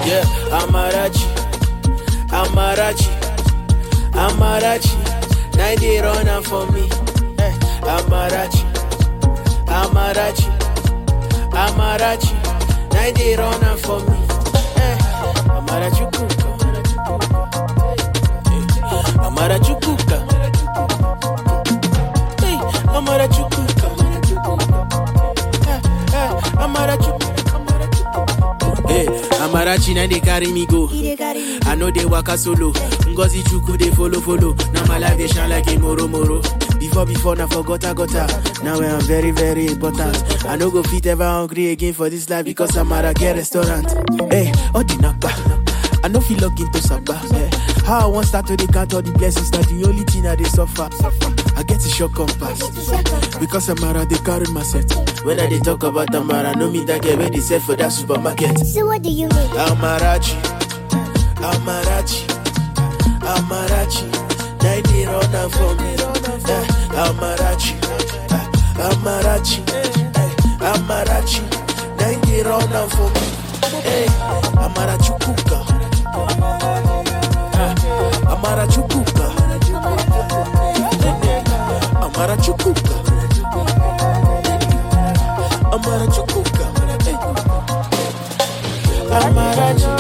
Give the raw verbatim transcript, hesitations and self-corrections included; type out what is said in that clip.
Yeah, Amarachi, Amarachi, Amarachi. Now they run am for me. Eh, Amarachi, Amarachi, Amarachi. Now they run am for me. Eh, Amarachi kuka, Amarachi kuka, hey, Amarachi kuka, eh, eh, Amarachi. Hey, Amarachi now they carry me go. I know they waka solo. Ngozi Chuku they follow follow. Now my life they shine like a moro moro. Before before now forgot I got her. Now I'm very very important. I no go fit ever hungry again for this life because I'm at a gay restaurant. Hey, oh the naka. I no feel log into Saba. Hey, how I want start to the count all the blessings. Not the only thing that they suffer. I get a shock compass because Amara they carry my set. When I they talk about Amara, no me that get ready set for that supermarket. So what do you mean? Amarachi, Amarachi, Amarachi. Now they run down for me. Eh, Amarachi, eh, Amarachi, eh, Amarachi. Now they run down for me. Hey, Amarachi kuka, eh, Amarachi kuka, Amarachi kuka, Amarachi kuka, Amarachi.